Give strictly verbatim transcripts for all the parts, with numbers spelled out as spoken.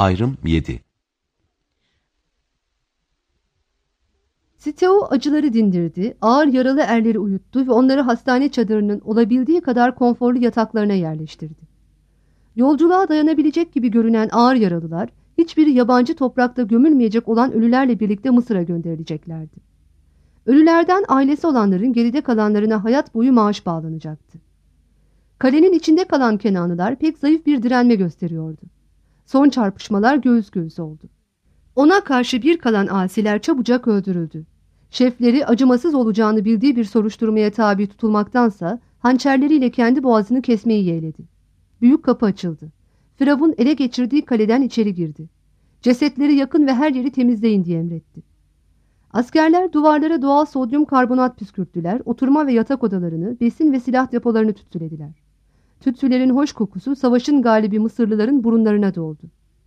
Ayrım yedi. Siteo acıları dindirdi, ağır yaralı erleri uyuttu ve onları hastane çadırının olabildiği kadar konforlu yataklarına yerleştirdi. Yolculuğa dayanabilecek gibi görünen ağır yaralılar, hiçbiri yabancı toprakta gömülmeyecek olan ölülerle birlikte Mısır'a gönderileceklerdi. Ölülerden ailesi olanların geride kalanlarına hayat boyu maaş bağlanacaktı. Kalenin içinde kalan Kenanlılar pek zayıf bir direnme gösteriyordu. Son çarpışmalar göğüs göğüs oldu. Ona karşı bir kalan asiler çabucak öldürüldü. Şefleri acımasız olacağını bildiği bir soruşturmaya tabi tutulmaktansa hançerleriyle kendi boğazını kesmeyi yeğledi. Büyük kapı açıldı. Firavun ele geçirdiği kaleden içeri girdi. Cesetleri yakın ve her yeri temizleyin diye emretti. Askerler duvarlara doğal sodyum karbonat püskürttüler, oturma ve yatak odalarını, besin ve silah depolarını tütsülediler. Tütsülerin hoş kokusu savaşın galibi Mısırlıların burunlarına doldu.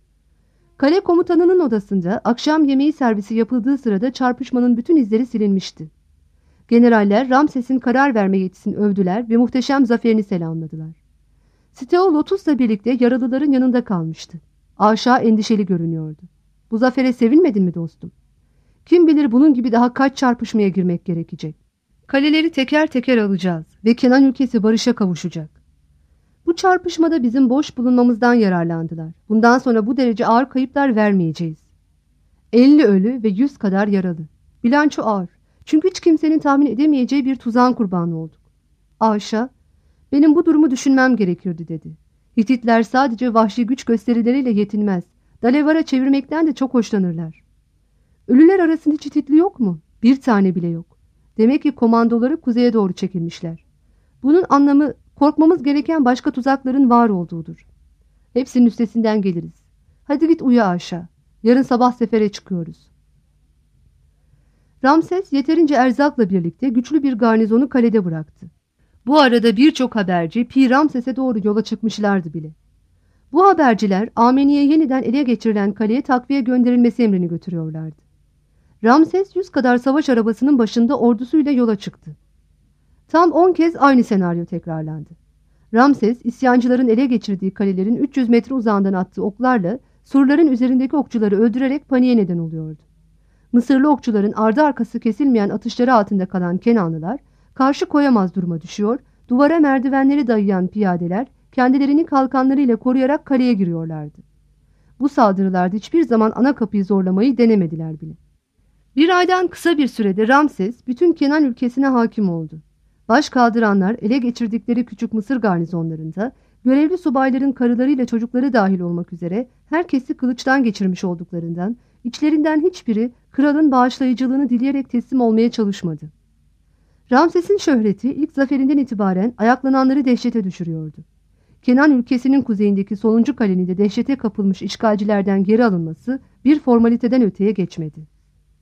Kale komutanının odasında akşam yemeği servisi yapıldığı sırada çarpışmanın bütün izleri silinmişti. Generaller Ramses'in karar verme yetisini övdüler ve muhteşem zaferini selamladılar. Siteo Lotus'la birlikte yaralıların yanında kalmıştı. Aşağı endişeli görünüyordu. Bu zafere sevinmedin mi dostum? Kim bilir bunun gibi daha kaç çarpışmaya girmek gerekecek. Kaleleri teker teker alacağız ve Kenan ülkesi barışa kavuşacak. Bu çarpışmada bizim boş bulunmamızdan yararlandılar. Bundan sonra bu derece ağır kayıplar vermeyeceğiz. elli ölü ve yüz kadar yaralı. Bilanço ağır. Çünkü hiç kimsenin tahmin edemeyeceği bir tuzağın kurbanı olduk. Aşa, benim bu durumu düşünmem gerekirdi dedi. Hititler sadece vahşi güç gösterileriyle yetinmez. Dalevara çevirmekten de çok hoşlanırlar. Ölüler arasında hiç Hititli yok mu? Bir tane bile yok. Demek ki komandoları kuzeye doğru çekilmişler. Bunun anlamı korkmamız gereken başka tuzakların var olduğudur. Hepsinin üstesinden geliriz. Hadi git uyu aşağı. Yarın sabah sefere çıkıyoruz. Ramses yeterince erzakla birlikte güçlü bir garnizonu kalede bıraktı. Bu arada birçok haberci Pi Ramses'e doğru yola çıkmışlardı bile. Bu haberciler Ameni'ye yeniden ele geçirilen kaleye takviye gönderilmesi emrini götürüyorlardı. Ramses yüz kadar savaş arabasının başında ordusuyla yola çıktı. Tam on kez aynı senaryo tekrarlandı. Ramses, isyancıların ele geçirdiği kalelerin üç yüz metre uzağından attığı oklarla surların üzerindeki okçuları öldürerek paniğe neden oluyordu. Mısırlı okçuların ardı arkası kesilmeyen atışları altında kalan Kenanlılar, karşı koyamaz duruma düşüyor, duvara merdivenleri dayayan piyadeler kendilerini kalkanlarıyla koruyarak kaleye giriyorlardı. Bu saldırılarda hiçbir zaman ana kapıyı zorlamayı denemediler bile. Bir aydan kısa bir sürede Ramses bütün Kenan ülkesine hakim oldu. Baş kaldıranlar ele geçirdikleri küçük Mısır garnizonlarında görevli subayların karılarıyla çocukları dahil olmak üzere herkesi kılıçtan geçirmiş olduklarından içlerinden hiçbiri kralın bağışlayıcılığını dileyerek teslim olmaya çalışmadı. Ramses'in şöhreti ilk zaferinden itibaren ayaklananları dehşete düşürüyordu. Kenan ülkesinin kuzeyindeki sonuncu kalenin de dehşete kapılmış işgalcilerden geri alınması bir formaliteden öteye geçmedi.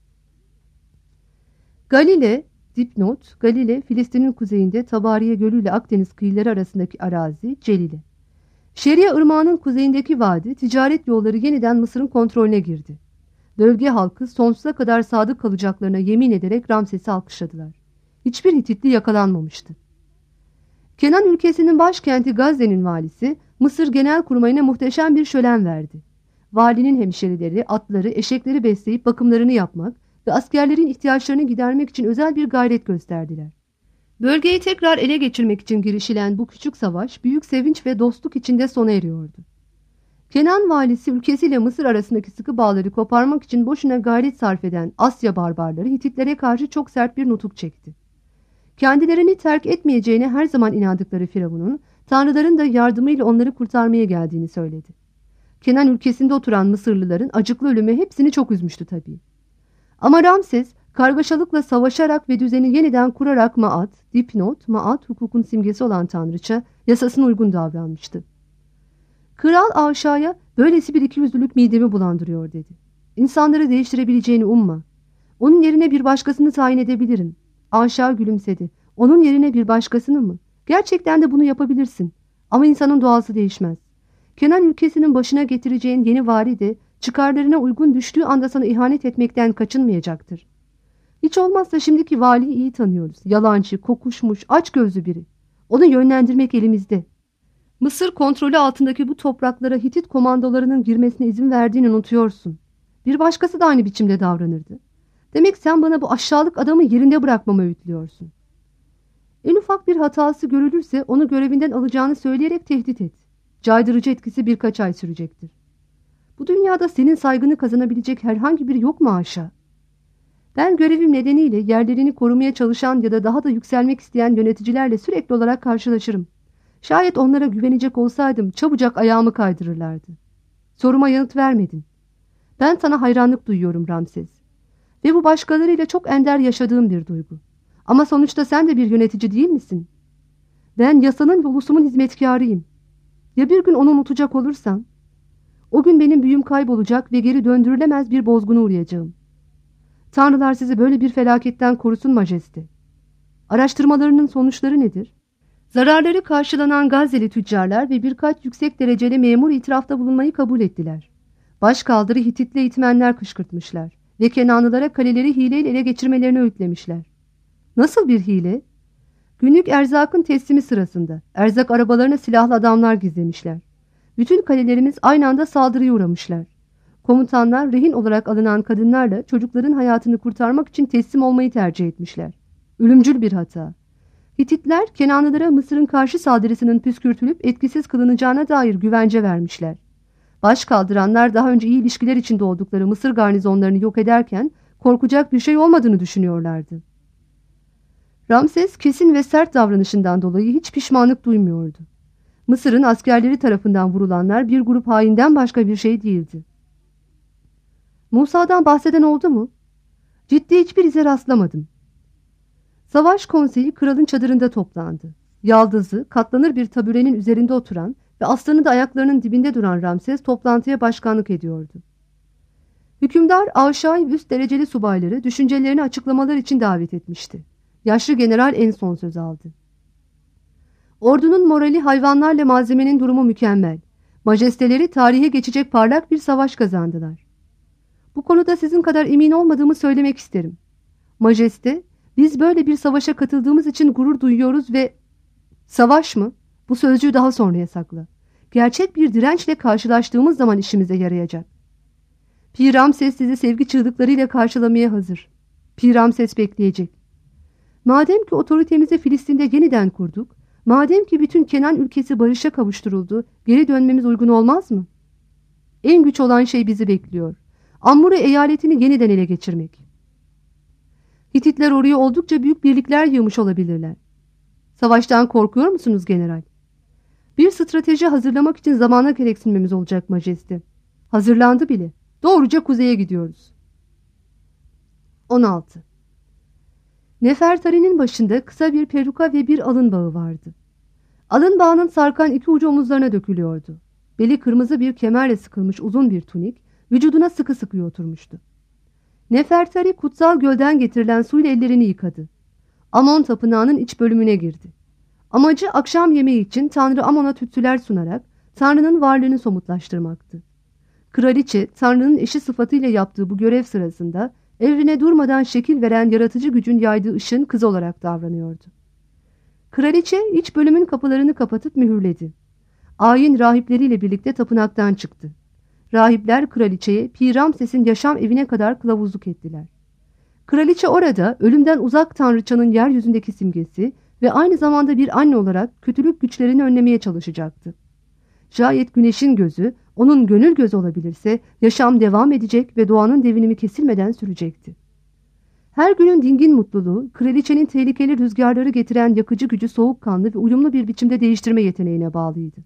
Galile, dipnot, Galile, Filistin'in kuzeyinde Tabariye Gölü ile Akdeniz kıyıları arasındaki arazi, Celile. Şeria Irmağı'nın kuzeyindeki vadi, ticaret yolları yeniden Mısır'ın kontrolüne girdi. Bölge halkı sonsuza kadar sadık kalacaklarına yemin ederek Ramses'i alkışladılar. Hiçbir Hititli yakalanmamıştı. Kenan ülkesinin başkenti Gazze'nin valisi, Mısır Genelkurmayı'na muhteşem bir şölen verdi. Valinin hemşerileri, atları, eşekleri besleyip bakımlarını yapmak ve askerlerin ihtiyaçlarını gidermek için özel bir gayret gösterdiler. Bölgeyi tekrar ele geçirmek için girişilen bu küçük savaş büyük sevinç ve dostluk içinde sona eriyordu. Kenan valisi ülkesiyle Mısır arasındaki sıkı bağları koparmak için boşuna gayret sarf eden Asya barbarları Hititlere karşı çok sert bir nutuk çekti. Kendilerini terk etmeyeceğine her zaman inandıkları Firavun'un tanrıların da yardımıyla onları kurtarmaya geldiğini söyledi. Kenan ülkesinde oturan Mısırlıların acıklı ölümü hepsini çok üzmüştü tabii. Ama Ramses kargaşalıkla savaşarak ve düzeni yeniden kurarak Maat, dipnot, Maat hukukun simgesi olan tanrıça yasasına uygun davranmıştı. Kral Aşa'ya böylesi bir ikiyüzlülük midemi bulandırıyor dedi. İnsanları değiştirebileceğini umma. Onun yerine bir başkasını tayin edebilirim. Aşa gülümsedi. Onun yerine bir başkasını mı? Gerçekten de bunu yapabilirsin. Ama insanın doğası değişmez. Kenan ülkesinin başına getireceğin yeni vari de çıkarlarına uygun düştüğü anda sana ihanet etmekten kaçınmayacaktır. Hiç olmazsa şimdiki valiyi iyi tanıyoruz. Yalancı, kokuşmuş, açgözlü biri. Onu yönlendirmek elimizde. Mısır kontrolü altındaki bu topraklara Hitit komandolarının girmesine izin verdiğini unutuyorsun. Bir başkası da aynı biçimde davranırdı. Demek sen bana bu aşağılık adamı yerinde bırakmamı öğütlüyorsun. En ufak bir hatası görülürse onu görevinden alacağını söyleyerek tehdit et. Caydırıcı etkisi birkaç ay sürecektir. Bu dünyada senin saygını kazanabilecek herhangi biri yok mu haşa? Ben görevim nedeniyle yerlerini korumaya çalışan ya da daha da yükselmek isteyen yöneticilerle sürekli olarak karşılaşırım. Şayet onlara güvenecek olsaydım çabucak ayağımı kaydırırlardı. Soruma yanıt vermedin. Ben sana hayranlık duyuyorum Ramses. Ve bu başkalarıyla çok ender yaşadığım bir duygu. Ama sonuçta sen de bir yönetici değil misin? Ben yasanın ve ulusumun hizmetkarıyım. Ya bir gün onu unutacak olursam? O gün benim büyüm kaybolacak ve geri döndürülemez bir bozguna uğrayacağım. Tanrılar sizi böyle bir felaketten korusun majeste. Araştırmalarının sonuçları nedir? Zararları karşılanan Gazze'li tüccarlar ve birkaç yüksek dereceli memur itirafta bulunmayı kabul ettiler. Başkaldırı Hititli eğitmenler kışkırtmışlar ve Kenanlılara kaleleri hileyle ele geçirmelerini öğütlemişler. Nasıl bir hile? Günlük erzakın teslimi sırasında erzak arabalarına silahlı adamlar gizlemişler. Bütün kalelerimiz aynı anda saldırıya uğramışlar. Komutanlar rehin olarak alınan kadınlarla çocukların hayatını kurtarmak için teslim olmayı tercih etmişler. Ölümcül bir hata. Hititler Kenanlılara Mısır'ın karşı saldırısının püskürtülüp etkisiz kılınacağına dair güvence vermişler. Baş kaldıranlar daha önce iyi ilişkiler içinde oldukları Mısır garnizonlarını yok ederken korkacak bir şey olmadığını düşünüyorlardı. Ramses kesin ve sert davranışından dolayı hiç pişmanlık duymuyordu. Mısır'ın askerleri tarafından vurulanlar bir grup hainden başka bir şey değildi. Musa'dan bahseden oldu mu? Ciddi hiçbir ize rastlamadım. Savaş konseyi kralın çadırında toplandı. Yaldızı, katlanır bir taburenin üzerinde oturan ve aslanı da ayaklarının dibinde duran Ramses toplantıya başkanlık ediyordu. Hükümdar aşağı ve üst dereceli subayları düşüncelerini açıklamalar için davet etmişti. Yaşlı general en son söz aldı. Ordunun morali, hayvanlarla malzemenin durumu mükemmel. Majesteleri tarihe geçecek parlak bir savaş kazandılar. Bu konuda sizin kadar emin olmadığımı söylemek isterim. Majeste, biz böyle bir savaşa katıldığımız için gurur duyuyoruz ve... Savaş mı? Bu sözcüğü daha sonraya sakla. Gerçek bir dirençle karşılaştığımız zaman işimize yarayacak. Pi Ramses sizi sevgi çığlıklarıyla karşılamaya hazır. Pi Ramses bekleyecek. Madem ki otoritemizi Filistin'de yeniden kurduk, madem ki bütün Kenan ülkesi barışa kavuşturuldu, geri dönmemiz uygun olmaz mı? En güç olan şey bizi bekliyor. Ammure eyaletini yeniden ele geçirmek. Hititler oraya oldukça büyük birlikler yığmış olabilirler. Savaştan korkuyor musunuz general? Bir strateji hazırlamak için zamana gereksinmemiz olacak majeste. Hazırlandı bile. Doğruca kuzeye gidiyoruz. on altı. Nefertari'nin başında kısa bir peruka ve bir alın bağı vardı. Alın bağının sarkan iki ucu omuzlarına dökülüyordu. Beli kırmızı bir kemerle sıkılmış uzun bir tunik, vücuduna sıkı sıkıya oturmuştu. Nefertari kutsal gölden getirilen suyla ellerini yıkadı. Amon tapınağının iç bölümüne girdi. Amacı akşam yemeği için Tanrı Amon'a tütsüler sunarak Tanrı'nın varlığını somutlaştırmaktı. Kraliçe, Tanrı'nın eşi sıfatıyla yaptığı bu görev sırasında evrene durmadan şekil veren yaratıcı gücün yaydığı ışığın kızı olarak davranıyordu. Kraliçe iç bölümün kapılarını kapatıp mühürledi. Ayin rahipleriyle birlikte tapınaktan çıktı. Rahipler kraliçeye Pi Ramses'in yaşam evine kadar kılavuzluk ettiler. Kraliçe orada ölümden uzak tanrıçanın yeryüzündeki simgesi ve aynı zamanda bir anne olarak kötülük güçlerini önlemeye çalışacaktı. Şayet güneşin gözü onun gönül gözü olabilirse yaşam devam edecek ve doğanın devinimi kesilmeden sürecekti. Her günün dingin mutluluğu, kraliçenin tehlikeli rüzgarları getiren yakıcı gücü soğukkanlı ve uyumlu bir biçimde değiştirme yeteneğine bağlıydı.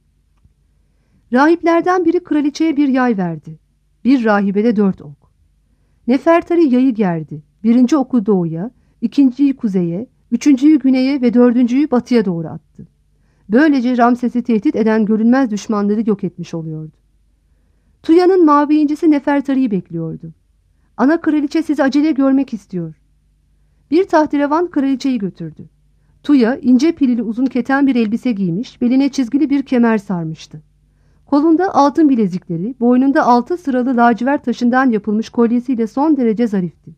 Rahiplerden biri kraliçeye bir yay verdi. Bir rahibede dört ok. Nefertari yayı gerdi. Birinci oku doğuya, ikinciyi kuzeye, üçüncüyü güneye ve dördüncüyü batıya doğru attı. Böylece Ramses'i tehdit eden görünmez düşmanları yok etmiş oluyordu. Tuya'nın mavi incisi Nefertari'yi bekliyordu. Ana kraliçe sizi acele görmek istiyor. Bir tahterevan kraliçeyi götürdü. Tuya ince pilili uzun keten bir elbise giymiş, beline çizgili bir kemer sarmıştı. Kolunda altın bilezikleri, boynunda altı sıralı lacivert taşından yapılmış kolyesiyle son derece zarifti.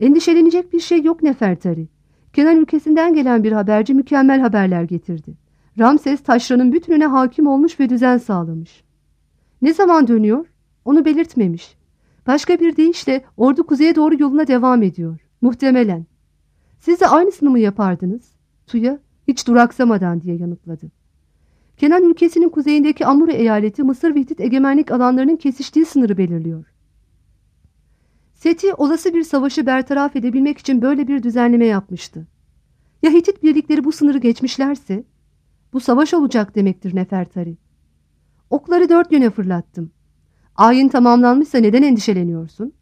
Endişelenecek bir şey yok Nefertari. Kenan ülkesinden gelen bir haberci mükemmel haberler getirdi. Ramses taşranın bütününe hakim olmuş ve düzen sağlamış. Ne zaman dönüyor? Onu belirtmemiş. Başka bir deyişle ordu kuzeye doğru yoluna devam ediyor. Muhtemelen. Siz de aynısını mı yapardınız? Tuya hiç duraksamadan diye yanıtladı. Kenan ülkesinin kuzeyindeki Amuri eyaleti Mısır ve Hitit egemenlik alanlarının kesiştiği sınırı belirliyor. Seti olası bir savaşı bertaraf edebilmek için böyle bir düzenleme yapmıştı. Ya Hitit birlikleri bu sınırı geçmişlerse? Bu savaş olacak demektir Nefertari. Okları dört yöne fırlattım. Ayin tamamlanmışsa neden endişeleniyorsun?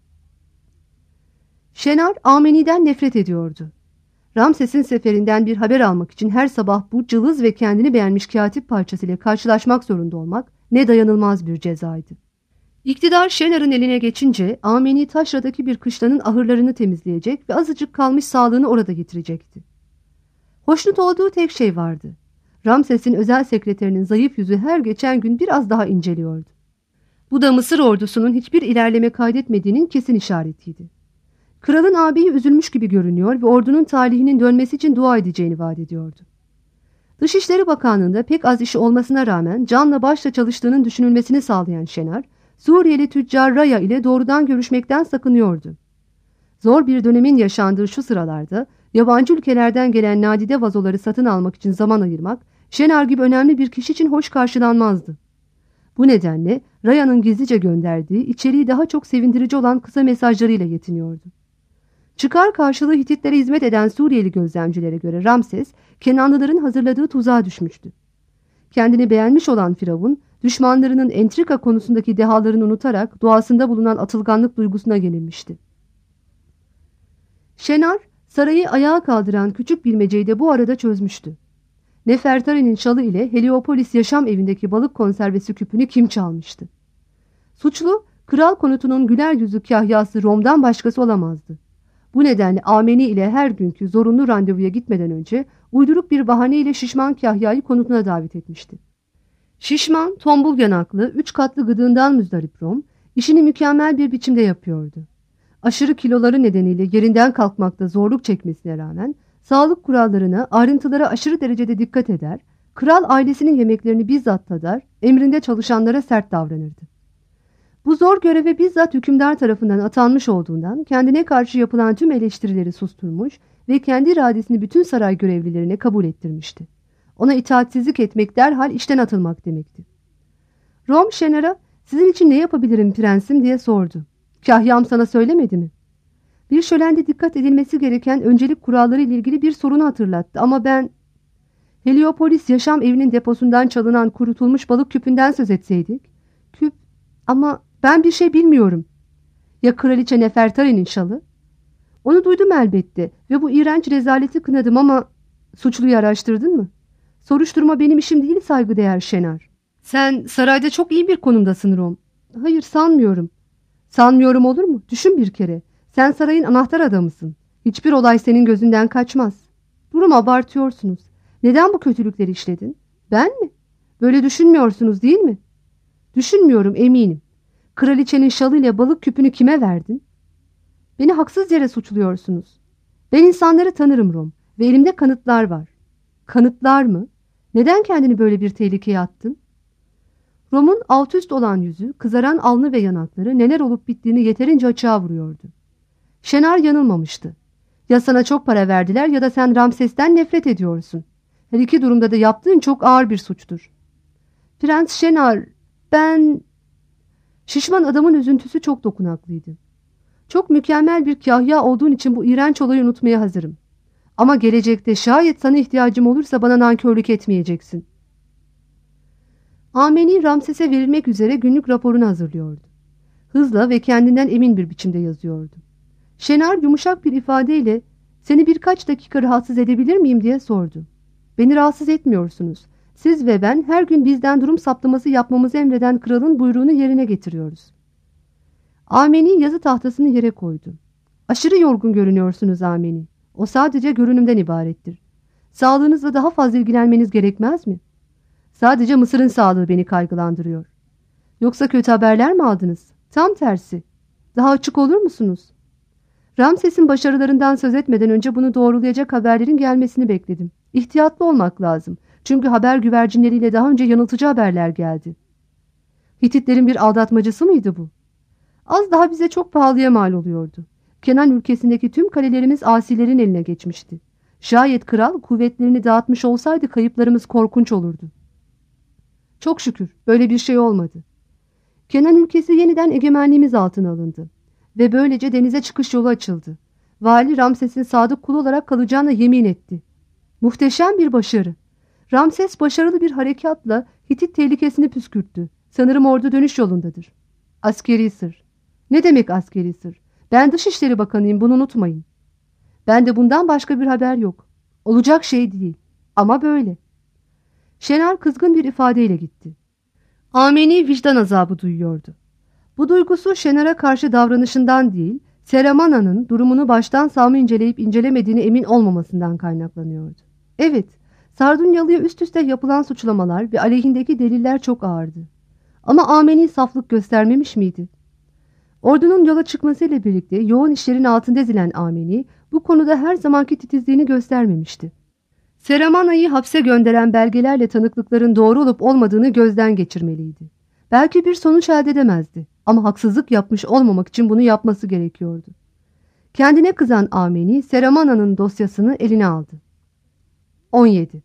Şenar Ameni'den nefret ediyordu. Ramses'in seferinden bir haber almak için her sabah bu cılız ve kendini beğenmiş katip parçasıyla karşılaşmak zorunda olmak ne dayanılmaz bir cezaydı. İktidar Şenar'ın eline geçince Ameni taşradaki bir kışlanın ahırlarını temizleyecek ve azıcık kalmış sağlığını orada getirecekti. Hoşnut olduğu tek şey vardı. Ramses'in özel sekreterinin zayıf yüzü her geçen gün biraz daha inceliyordu. Bu da Mısır ordusunun hiçbir ilerleme kaydetmediğinin kesin işaretiydi. Kralın ağabeyi üzülmüş gibi görünüyor ve ordunun talihinin dönmesi için dua edeceğini vaat ediyordu. Dışişleri Bakanlığı'nda pek az işi olmasına rağmen canla başla çalıştığının düşünülmesini sağlayan Şenar, Suriyeli tüccar Raya ile doğrudan görüşmekten sakınıyordu. Zor bir dönemin yaşandığı şu sıralarda yabancı ülkelerden gelen nadide vazoları satın almak için zaman ayırmak, Şenar gibi önemli bir kişi için hoş karşılanmazdı. Bu nedenle Raya'nın gizlice gönderdiği, içeriği daha çok sevindirici olan kısa mesajlarıyla yetiniyordu. Çıkar karşılığı Hititlere hizmet eden Suriyeli gözlemcilere göre Ramses, Kenanlıların hazırladığı tuzağa düşmüştü. Kendini beğenmiş olan Firavun, düşmanlarının entrika konusundaki dehalarını unutarak doğasında bulunan atılganlık duygusuna yenilmişti. Şenar, sarayı ayağa kaldıran küçük bilmeceyi de bu arada çözmüştü. Nefertari'nin şalı ile Heliopolis yaşam evindeki balık konservesi küpünü kim çalmıştı? Suçlu, kral konutunun güler yüzü kahyası Rom'dan başkası olamazdı. Bu nedenle Ameni ile her günkü zorunlu randevuya gitmeden önce uyduruk bir bahane ile şişman kahyayı konutuna davet etmişti. Şişman, tombul yanaklı, üç katlı gıdığından müzdarip Rom, işini mükemmel bir biçimde yapıyordu. Aşırı kiloları nedeniyle yerinden kalkmakta zorluk çekmesine rağmen sağlık kurallarına, ayrıntılara aşırı derecede dikkat eder, kral ailesinin yemeklerini bizzat tadar, emrinde çalışanlara sert davranırdı. Bu zor göreve bizzat hükümdar tarafından atanmış olduğundan kendine karşı yapılan tüm eleştirileri susturmuş ve kendi iradesini bütün saray görevlilerine kabul ettirmişti. Ona itaatsizlik etmek derhal işten atılmak demekti. Rom Şenar'a "Sizin için ne yapabilirim prensim?" diye sordu. "Kahyam sana söylemedi mi?" Bir şölende dikkat edilmesi gereken öncelik kuralları ile ilgili bir sorunu hatırlattı ama ben... Heliopolis yaşam evinin deposundan çalınan kurutulmuş balık küpünden söz etseydik. Küp ama ben bir şey bilmiyorum. Ya kraliçe Nefertari'nin şalı? Onu duydum elbette ve bu iğrenç rezaleti kınadım ama suçluyu araştırdın mı? Soruşturma benim işim değil saygıdeğer Şenar. Sen sarayda çok iyi bir konumdasın Rom. Hayır sanmıyorum. Sanmıyorum olur mu? Düşün bir kere. Sen sarayın anahtar adamısın. Hiçbir olay senin gözünden kaçmaz. Durumu abartıyorsunuz. Neden bu kötülükleri işledin? Ben mi? Böyle düşünmüyorsunuz değil mi? Düşünmüyorum eminim. Kraliçenin şalıyla balık küpünü kime verdin? Beni haksız yere suçluyorsunuz. Ben insanları tanırım Rom ve elimde kanıtlar var. Kanıtlar mı? Neden kendini böyle bir tehlikeye attın? Rom'un alt üst olan yüzü, kızaran alnı ve yanakları neler olup bittiğini yeterince açığa vuruyordu. Şenar yanılmamıştı. Ya sana çok para verdiler ya da sen Ramses'ten nefret ediyorsun. Her iki durumda da yaptığın çok ağır bir suçtur. Prens Şenar, ben... Şişman adamın üzüntüsü çok dokunaklıydı. Çok mükemmel bir kahya olduğun için bu iğrenç olayı unutmaya hazırım. Ama gelecekte şayet sana ihtiyacım olursa bana nankörlük etmeyeceksin. Ameni Ramses'e verilmek üzere günlük raporunu hazırlıyordu. Hızla ve kendinden emin bir biçimde yazıyordu. Şenar yumuşak bir ifadeyle "Seni birkaç dakika rahatsız edebilir miyim?" diye sordu. "Beni rahatsız etmiyorsunuz. Siz ve ben her gün bizden durum saptaması yapmamızı emreden kralın buyruğunu yerine getiriyoruz." Ameni yazı tahtasını yere koydu. "Aşırı yorgun görünüyorsunuz Ameni. O sadece görünümden ibarettir. Sağlığınızla daha fazla ilgilenmeniz gerekmez mi? Sadece Mısır'ın sağlığı beni kaygılandırıyor. Yoksa kötü haberler mi aldınız? Tam tersi. Daha açık olur musunuz? Ramses'in başarılarından söz etmeden önce bunu doğrulayacak haberlerin gelmesini bekledim. İhtiyatlı olmak lazım. Çünkü haber güvercinleriyle daha önce yanıltıcı haberler geldi. Hititlerin bir aldatmacısı mıydı bu? Az daha bize çok pahalıya mal oluyordu. Kenan ülkesindeki tüm kalelerimiz asilerin eline geçmişti. Şayet kral kuvvetlerini dağıtmış olsaydı kayıplarımız korkunç olurdu. Çok şükür böyle bir şey olmadı. Kenan ülkesi yeniden egemenliğimiz altına alındı ve böylece denize çıkış yolu açıldı. Vali Ramses'in sadık kulu olarak kalacağına yemin etti. Muhteşem bir başarı. Ramses başarılı bir harekatla Hitit tehlikesini püskürttü. Sanırım ordu dönüş yolundadır. Askeri sır. Ne demek askeri sır? Ben Dışişleri Bakanıyım, bunu unutmayın. Ben de bundan başka bir haber yok. Olacak şey değil. Ama böyle. Şener kızgın bir ifadeyle gitti. Ameni vicdan azabı duyuyordu. Bu duygusu Şener'e karşı davranışından değil, Seramana'nın durumunu baştan sağma inceleyip incelemediğine emin olmamasından kaynaklanıyordu. Evet, Sardunyalı'ya üst üste yapılan suçlamalar ve aleyhindeki deliller çok ağırdı. Ama Ameni saflık göstermemiş miydi? Ordunun yola çıkmasıyla birlikte yoğun işlerin altında ezilen Ameni bu konuda her zamanki titizliğini göstermemişti. Seramana'yı hapse gönderen belgelerle tanıklıkların doğru olup olmadığını gözden geçirmeliydi. Belki bir sonuç elde edemezdi ama haksızlık yapmış olmamak için bunu yapması gerekiyordu. Kendine kızan Ameni Seramana'nın dosyasını eline aldı. on yedi.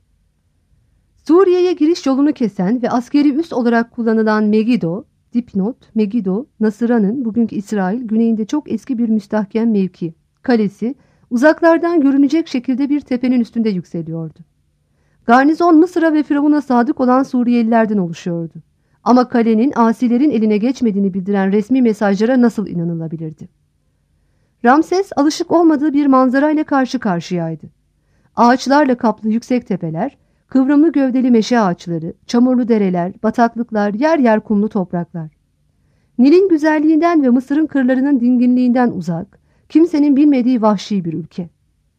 Suriye'ye giriş yolunu kesen ve askeri üs olarak kullanılan Megiddo, dipnot, Megiddo, Nasıra'nın bugünkü İsrail güneyinde çok eski bir müstahkem mevki, kalesi, uzaklardan görünecek şekilde bir tepenin üstünde yükseliyordu. Garnizon Mısır'a ve Firavun'a sadık olan Suriyelilerden oluşuyordu. Ama kalenin asilerin eline geçmediğini bildiren resmi mesajlara nasıl inanılabilirdi? Ramses alışık olmadığı bir manzarayla karşı karşıyaydı. Ağaçlarla kaplı yüksek tepeler, kıvrımlı gövdeli meşe ağaçları, çamurlu dereler, bataklıklar, yer yer kumlu topraklar. Nil'in güzelliğinden ve Mısır'ın kırlarının dinginliğinden uzak, kimsenin bilmediği vahşi bir ülke.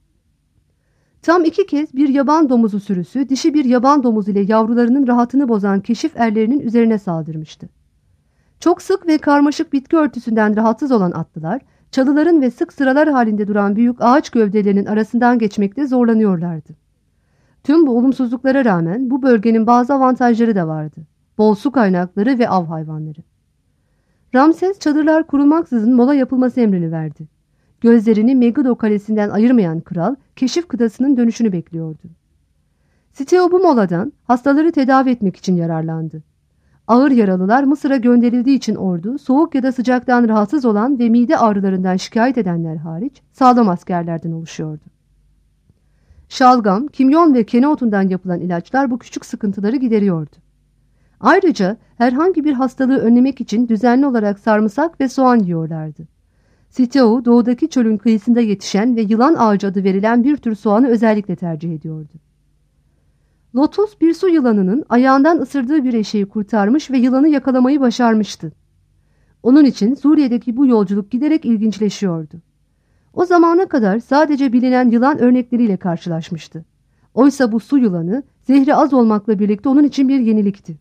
Tam iki kez bir yaban domuzu sürüsü dişi bir yaban domuzu ile yavrularının rahatını bozan keşif erlerinin üzerine saldırmıştı. Çok sık ve karmaşık bitki örtüsünden rahatsız olan atlılar, çalıların ve sık sıralar halinde duran büyük ağaç gövdelerinin arasından geçmekte zorlanıyorlardı. Tüm bu olumsuzluklara rağmen bu bölgenin bazı avantajları da vardı. Bol su kaynakları ve av hayvanları. Ramses çadırlar kurulmaksızın mola yapılması emrini verdi. Gözlerini Megiddo kalesinden ayırmayan kral, keşif kıtasının dönüşünü bekliyordu. Siteo bu moladan hastaları tedavi etmek için yararlandı. Ağır yaralılar Mısır'a gönderildiği için ordu, soğuk ya da sıcaktan rahatsız olan ve mide ağrılarından şikayet edenler hariç sağlam askerlerden oluşuyordu. Şalgam, kimyon ve kene otundan yapılan ilaçlar bu küçük sıkıntıları gideriyordu. Ayrıca herhangi bir hastalığı önlemek için düzenli olarak sarımsak ve soğan yiyorlardı. Siteo, doğudaki çölün kıyısında yetişen ve yılan ağacı adı verilen bir tür soğanı özellikle tercih ediyordu. Lotus bir su yılanının ayağından ısırdığı bir eşeği kurtarmış ve yılanı yakalamayı başarmıştı. Onun için Suriye'deki bu yolculuk giderek ilginçleşiyordu. O zamana kadar sadece bilinen yılan örnekleriyle karşılaşmıştı. Oysa bu su yılanı zehri az olmakla birlikte onun için bir yenilikti.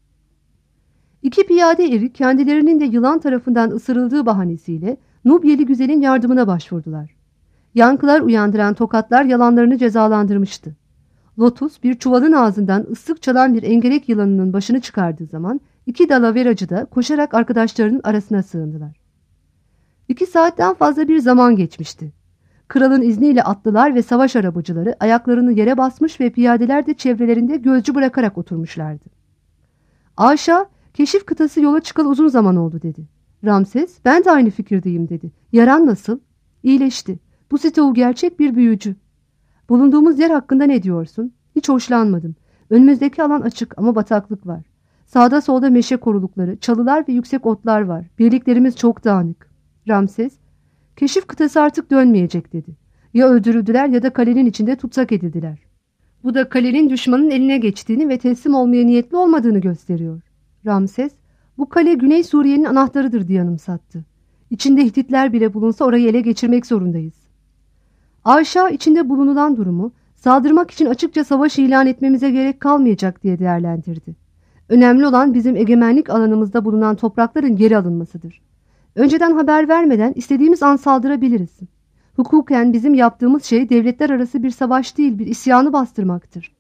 İki piyade eri kendilerinin de yılan tarafından ısırıldığı bahanesiyle Nubyeli güzelin yardımına başvurdular. Yankılar uyandıran tokatlar yalanlarını cezalandırmıştı. Lotus bir çuvalın ağzından ıslık çalan bir engerek yılanının başını çıkardığı zaman iki dalaveracı da koşarak arkadaşlarının arasına sığındılar. İki saatten fazla bir zaman geçmişti. Kralın izniyle atlılar ve savaş arabacıları ayaklarını yere basmış ve piyadeler de çevrelerinde gözcü bırakarak oturmuşlardı. Aşağı, keşif kıtası yola çıkalı uzun zaman oldu dedi. Ramses, ben de aynı fikirdeyim dedi. Yaran nasıl? İyileşti. Bu Siteo gerçek bir büyücü. Bulunduğumuz yer hakkında ne diyorsun? Hiç hoşlanmadım. Önümüzdeki alan açık ama bataklık var. Sağda solda meşe korulukları, çalılar ve yüksek otlar var. Birliklerimiz çok dağınık. Ramses, keşif kıtası artık dönmeyecek dedi. Ya öldürüldüler ya da kalenin içinde tutsak edildiler. Bu da kalenin düşmanın eline geçtiğini ve teslim olmaya niyetli olmadığını gösteriyor. Ramses, bu kale Güney Suriye'nin anahtarıdır diye anımsattı. İçinde Hititler bile bulunsa orayı ele geçirmek zorundayız. Aşağı içinde bulunulan durumu saldırmak için açıkça savaş ilan etmemize gerek kalmayacak diye değerlendirdi. Önemli olan bizim egemenlik alanımızda bulunan toprakların geri alınmasıdır. Önceden haber vermeden istediğimiz an saldırabiliriz. Hukuken bizim yaptığımız şey devletler arası bir savaş değil, bir isyanı bastırmaktır.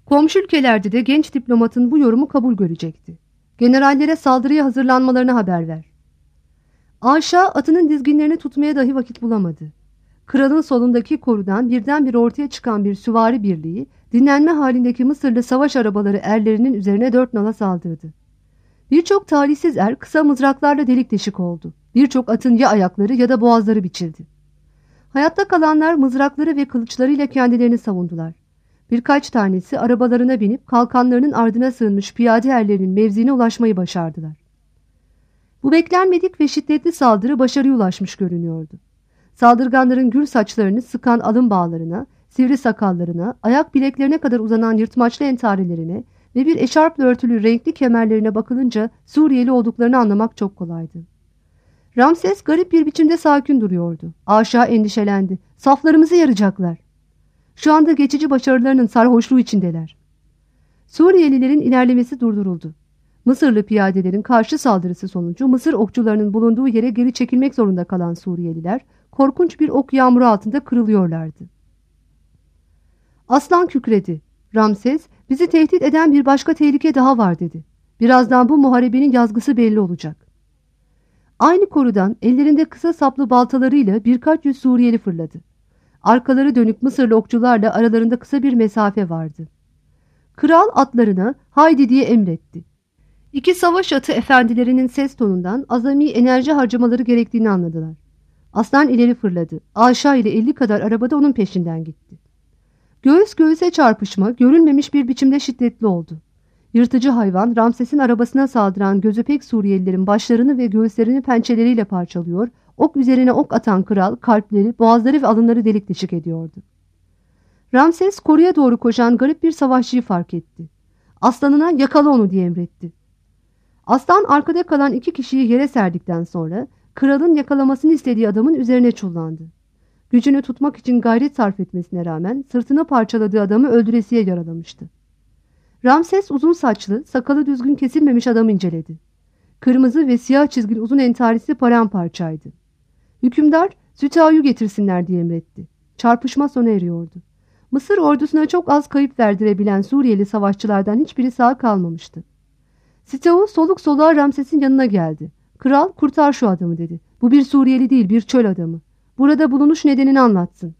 Komşu ülkelerde de genç diplomatın bu yorumu kabul görecekti. Generallere saldırıya hazırlanmalarını haber ver. Aşağı atının dizginlerini tutmaya dahi vakit bulamadı. Kralın solundaki korudan birdenbire ortaya çıkan bir süvari birliği, dinlenme halindeki Mısırlı savaş arabaları erlerinin üzerine dört nala saldırdı. Birçok talihsiz er kısa mızraklarla delik deşik oldu. Birçok atın ya ayakları ya da boğazları biçildi. Hayatta kalanlar mızrakları ve kılıçlarıyla kendilerini savundular. Birkaç tanesi arabalarına binip kalkanlarının ardına sığınmış piyade erlerinin mevziine ulaşmayı başardılar. Bu beklenmedik ve şiddetli saldırı başarıya ulaşmış görünüyordu. Saldırganların gür saçlarını sıkan alın bağlarına, sivri sakallarına, ayak bileklerine kadar uzanan yırtmaçlı entarelerine ve bir eşarpla örtülü renkli kemerlerine bakılınca Suriyeli olduklarını anlamak çok kolaydı. Ramses garip bir biçimde sakin duruyordu. Aşağı endişelendi. Saflarımızı yaracaklar. Şu anda geçici başarılarının sarhoşluğu içindeler. Suriyelilerin ilerlemesi durduruldu. Mısırlı piyadelerin karşı saldırısı sonucu Mısır okçularının bulunduğu yere geri çekilmek zorunda kalan Suriyeliler korkunç bir ok yağmuru altında kırılıyorlardı. Aslan kükredi. Ramses, bizi tehdit eden bir başka tehlike daha var dedi. Birazdan bu muharebenin yazgısı belli olacak. Aynı korudan ellerinde kısa saplı baltalarıyla birkaç yüz Suriyeli fırladı. Arkaları dönük Mısırlı okçularla aralarında kısa bir mesafe vardı. Kral atlarına haydi diye emretti. İki savaş atı efendilerinin ses tonundan azami enerji harcamaları gerektiğini anladılar. Aslan ileri fırladı. Aşağı ile elli kadar arabada onun peşinden gitti. Göğüs göğüse çarpışma görülmemiş bir biçimde şiddetli oldu. Yırtıcı hayvan Ramses'in arabasına saldıran gözüpek Suriyelilerin başlarını ve göğüslerini pençeleriyle parçalıyor, ok üzerine ok atan kral kalpleri, boğazları ve alınları delik deşik ediyordu. Ramses koruya doğru koşan garip bir savaşçıyı fark etti. Aslanına yakala onu diye emretti. Aslan arkada kalan iki kişiyi yere serdikten sonra kralın yakalamasını istediği adamın üzerine çullandı. Gücünü tutmak için gayret sarf etmesine rağmen sırtına parçaladığı adamı öldüresiye yaralamıştı. Ramses uzun saçlı, sakalı düzgün kesilmemiş adamı inceledi. Kırmızı ve siyah çizgili uzun entarisi paramparçaydı. Hükümdar Sütayu getirsinler diye emretti. Çarpışma sona eriyordu. Mısır ordusuna çok az kayıp verdirebilen Suriyeli savaşçılardan hiçbiri sağ kalmamıştı. Sütayu soluk soluğa Ramses'in yanına geldi. Kral kurtar şu adamı dedi. Bu bir Suriyeli değil, bir çöl adamı. Burada bulunuş nedenini anlatsın.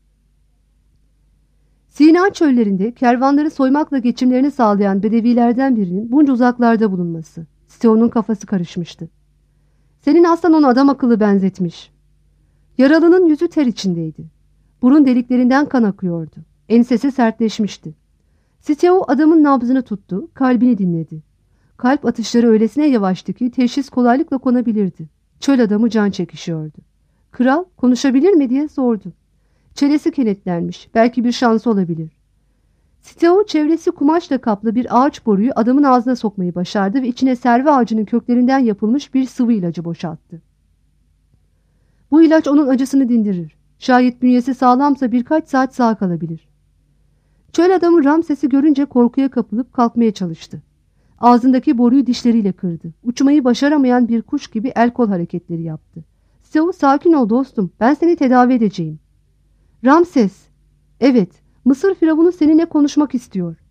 Sina çöllerinde kervanları soymakla geçimlerini sağlayan bedevilerden birinin bunca uzaklarda bulunması. Sütayu'nun kafası karışmıştı. Senin aslan onu adam akıllı benzetmiş. Yaralının yüzü ter içindeydi. Burun deliklerinden kan akıyordu. Ensesi sertleşmişti. Sütayu adamın nabzını tuttu, kalbini dinledi. Kalp atışları öylesine yavaştı ki teşhis kolaylıkla konabilirdi. Çöl adamı can çekişiyordu. Kral konuşabilir mi diye sordu. Çenesi kenetlenmiş, belki bir şansı olabilir. Sütayu çevresi kumaşla kaplı bir ağaç boruyu adamın ağzına sokmayı başardı ve içine serve ağacının köklerinden yapılmış bir sıvı ilacı boşalttı. Bu ilaç onun acısını dindirir. Şayet bünyesi sağlamsa birkaç saat sağ kalabilir. Çöl adamı Ramses'i görünce korkuya kapılıp kalkmaya çalıştı. Ağzındaki boruyu dişleriyle kırdı. Uçmayı başaramayan bir kuş gibi el kol hareketleri yaptı. Sütayu sakin ol dostum, ben seni tedavi edeceğim. Ramses, evet, Mısır firavunu seninle konuşmak istiyor.